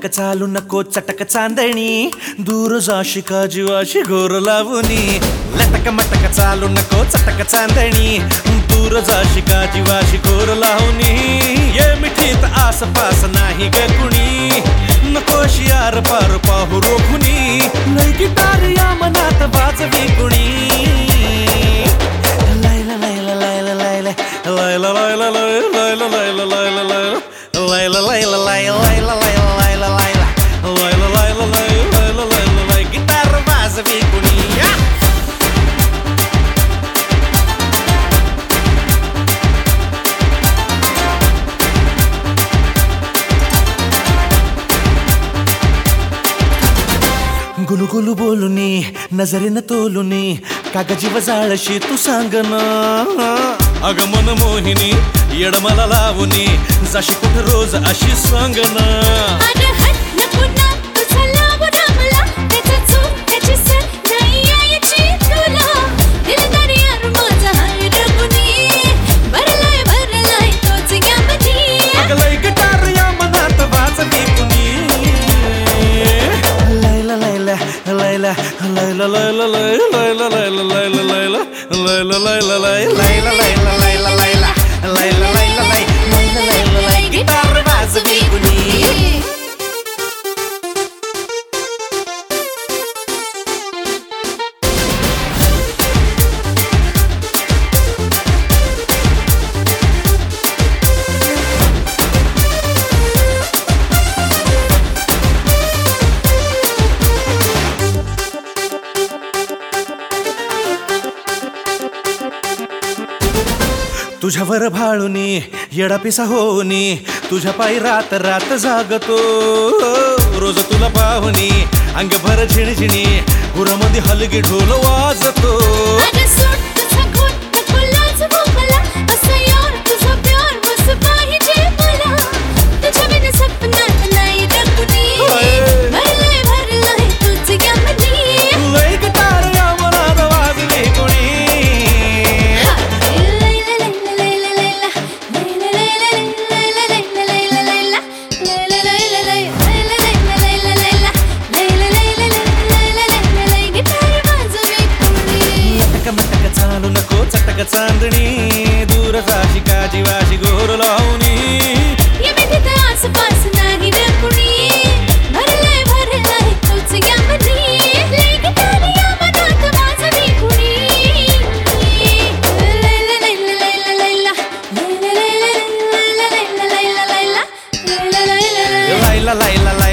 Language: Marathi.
मटक चालू नको चटक चांदणी दूर जाशी का जीवाशी घोर लावणी लटक मटक चालू नको चटक चांदणी दूर जाशी का जीवाशी घोर लावणी ये मिठीत आसपास नाही ग कुणी नकोशी यार पार पाहू रोखुनी लय गिटार या मनात वाजवी कुणी Laila Laila Laila Laila Laila Laila Laila Laila Laila Laila Layla layla layla layla layla layla layla layla layla layla layla layla guitarra vaza vikunia गुलू गुलू बोलुनी नजरेन तोलुनी कागजी वजाळशी तू सांग ना अग मन मोहिनी येड मला लावुनी जाशी कुठ रोज अशी सांग ना अरे हट नको ना तुझा लाव रमला त्याचा चूर त्याची सर नाही यायची तुला दिलदार यार माझा हाय रगुनी भरलाय तोच यामध्ये अग लय गिटार या मनात वाजवी कुणी Laila Laila Laila Laila Laila Laila Laila Laila Laila Laila Laila Laila Laila Laila Laila Layla layla layla layla layla guitarra vaza vikunia तुझ्यावर भाळुनी येडा पिसा होनी तुझ्या पायी रात रात जागतो रोज तुला पाहुनी अंग भर झिणझिणी गुरामध्ये हलगी ढोल वाजतो अरे सोड तुझा घोट नको लाजवू मला असं यार तुझा प्यार बस पाहिजे मला तुझ्या बिन सपनात नाही रगुनी भरलाय तोच यामध्ये लय गिटार या मनात वाजवी कुणी चालू नको चटक चांदणी दूर जाशी का जीवाशी घोर लावणी ये मिठीत आसपास नाही रे कुणी भरलाय तोच यामध्ये लय गिटार या मनात वाजवी कुणी लैला लैला लैला लैला लैला लैला लैला लैला लैला लैला लैला लैला लैला